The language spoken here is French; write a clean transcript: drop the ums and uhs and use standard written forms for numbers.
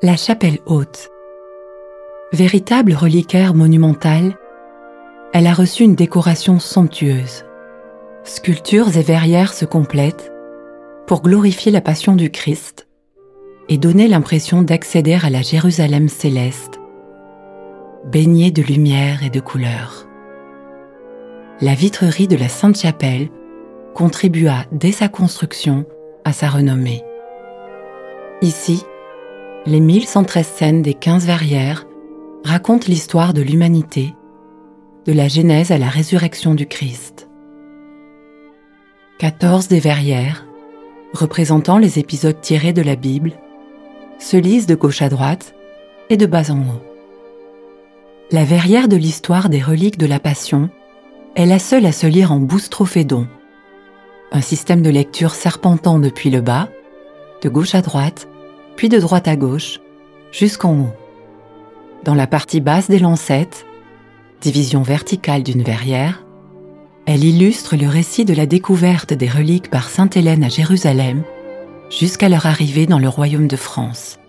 La chapelle haute. Véritable reliquaire monumentale, elle a reçu une décoration somptueuse. Sculptures et verrières se complètent pour glorifier la passion du Christ et donner l'impression d'accéder à la Jérusalem céleste, baignée de lumière et de couleurs. La vitrerie de la Sainte-Chapelle contribua dès sa construction à sa renommée. Ici, les 1113 scènes des 15 verrières racontent l'histoire de l'humanité, de la Genèse à la résurrection du Christ. 14 des verrières, représentant les épisodes tirés de la Bible, se lisent de gauche à droite et de bas en haut. La verrière de l'histoire des reliques de la Passion est la seule à se lire en boustrophédon, un système de lecture serpentant depuis le bas, de gauche à droite, puis de droite à gauche, jusqu'en haut. Dans la partie basse des lancettes, division verticale d'une verrière, elle illustre le récit de la découverte des reliques par sainte Hélène à Jérusalem jusqu'à leur arrivée dans le royaume de France.